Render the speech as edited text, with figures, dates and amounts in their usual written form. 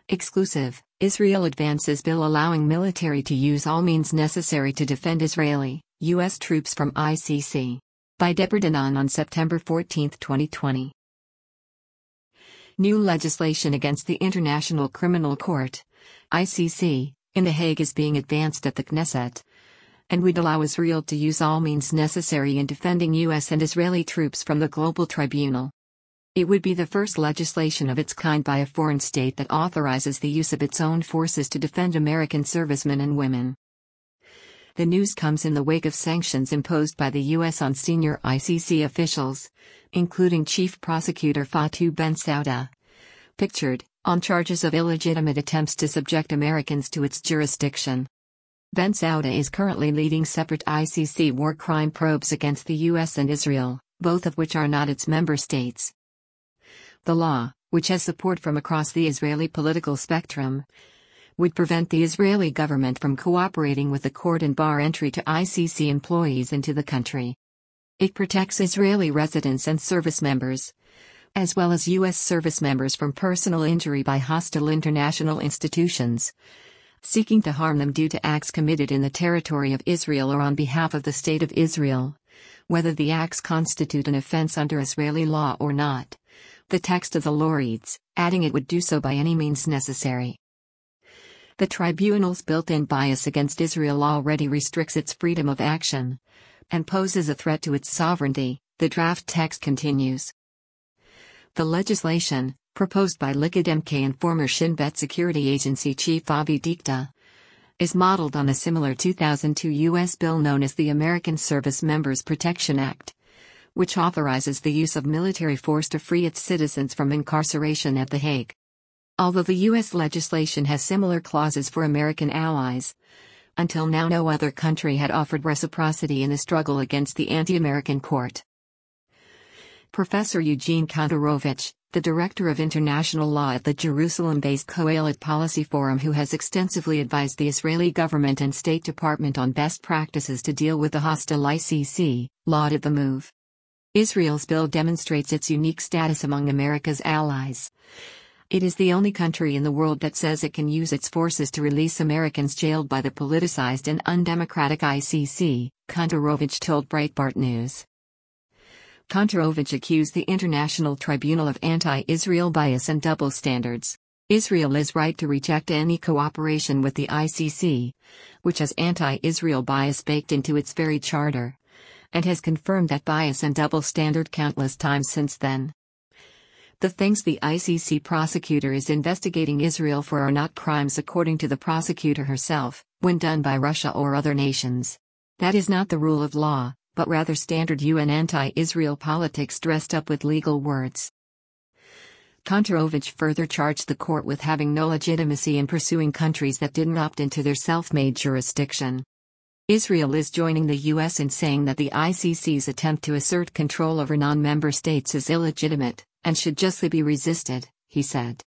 Exclusive, Israel advances bill allowing military to use all means necessary to defend Israeli, U.S. troops from ICC. By Deborah Danon on September 14, 2020. New legislation against the International Criminal Court, ICC, in The Hague is being advanced at the Knesset, and would allow Israel to use all means necessary in defending U.S. and Israeli troops from the global tribunal. It would be the first legislation of its kind by a foreign state that authorizes the use of its own forces to defend American servicemen and women. The news comes in the wake of sanctions imposed by the U.S. on senior ICC officials, including Chief Prosecutor Fatou Bensouda, pictured, on charges of illegitimate attempts to subject Americans to its jurisdiction. Bensouda is currently leading separate ICC war crime probes against the U.S. and Israel, both of which are not its member states. The law, which has support from across the Israeli political spectrum, would prevent the Israeli government from cooperating with the court and bar entry to ICC employees into the country. It protects Israeli residents and service members, as well as U.S. service members from personal injury by hostile international institutions, seeking to harm them due to acts committed in the territory of Israel or on behalf of the State of Israel, whether the acts constitute an offense under Israeli law or not. The text of the law reads, adding it would do so by any means necessary. The tribunal's built-in bias against Israel already restricts its freedom of action and poses a threat to its sovereignty, the draft text continues. The legislation, proposed by Likud MK and former Shin Bet security agency chief Avi Dikta, is modeled on a similar 2002 U.S. bill known as the American Service Members Protection Act, which authorizes the use of military force to free its citizens from incarceration at The Hague. Although the U.S. legislation has similar clauses for American allies, until now no other country had offered reciprocity in the struggle against the anti-American court. Professor Eugene Kantorovich, the Director of International Law at the Jerusalem-based Kohelet Policy Forum, who has extensively advised the Israeli government and State Department on best practices to deal with the hostile ICC, lauded the move. Israel's bill demonstrates its unique status among America's allies. It is the only country in the world that says it can use its forces to release Americans jailed by the politicized and undemocratic ICC, Kantorovich told Breitbart News. Kantorovich accused the International Tribunal of anti-Israel bias and double standards. Israel is right to reject any cooperation with the ICC, which has anti-Israel bias baked into its very charter, and has confirmed that bias and double standard countless times since then. The things the ICC prosecutor is investigating Israel for are not crimes according to the prosecutor herself, when done by Russia or other nations. That is not the rule of law, but rather standard UN anti-Israel politics dressed up with legal words. Kantorovich further charged the court with having no legitimacy in pursuing countries that didn't opt into their self-made jurisdiction. Israel is joining the U.S. in saying that the ICC's attempt to assert control over non-member states is illegitimate and should justly be resisted, he said.